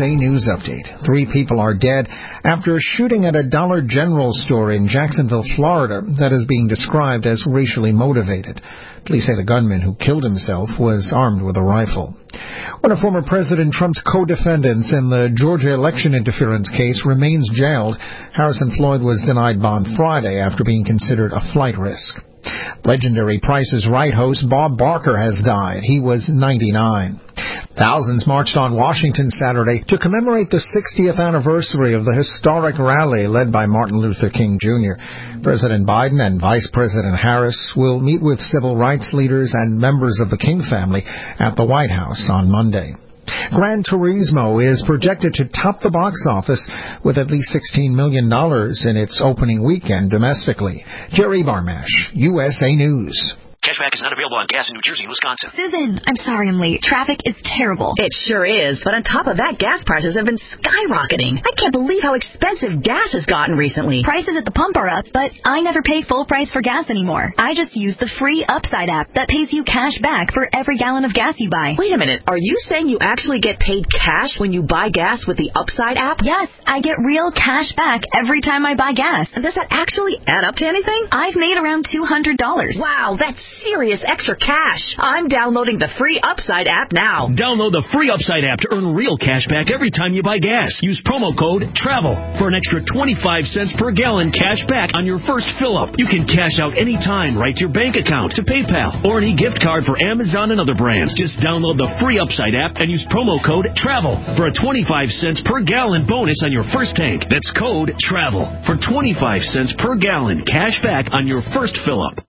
USA News Update. 3 people are dead after a shooting at a Dollar General store in Jacksonville, Florida, that is being described as racially motivated. Police say the gunman who killed himself was armed with a rifle. One of former President Trump's co-defendants in the Georgia election interference case remains jailed. Harrison Floyd was denied bond Friday after being considered a flight risk. Legendary Price is Right host Bob Barker has died. He was 99. Thousands marched on Washington Saturday to commemorate the 60th anniversary of the historic rally led by Martin Luther King Jr. President Biden and Vice President Harris will meet with civil rights leaders and members of the King family at the White House on Monday. Gran Turismo is projected to top the box office with at least $16 million in its opening weekend domestically. Jerry Barmash, USA News. Cashback is not available on gas in New Jersey and Wisconsin. Susan, I'm sorry I'm late. Traffic is terrible. It sure is. But on top of that, gas prices have been skyrocketing. I can't believe how expensive gas has gotten recently. Prices at the pump are up, but I never pay full price for gas anymore. I just use the free Upside app that pays you cash back for every gallon of gas you buy. Wait a minute. Are you saying you actually get paid cash when you buy gas with the Upside app? Yes, I get real cash back every time I buy gas. And does that actually add up to anything? I've made around $200. Wow, that's serious extra cash. I'm downloading the free Upside app now. Download the free Upside app to earn real cash back every time you buy gas. Use promo code TRAVEL for an extra 25 cents per gallon cash back on your first fill-up. You can cash out anytime right to your bank account, to PayPal, or any gift card for Amazon and other brands. Just download the free Upside app and use promo code TRAVEL for a 25 cents per gallon bonus on your first tank. That's code TRAVEL for 25 cents per gallon cash back on your first fill-up.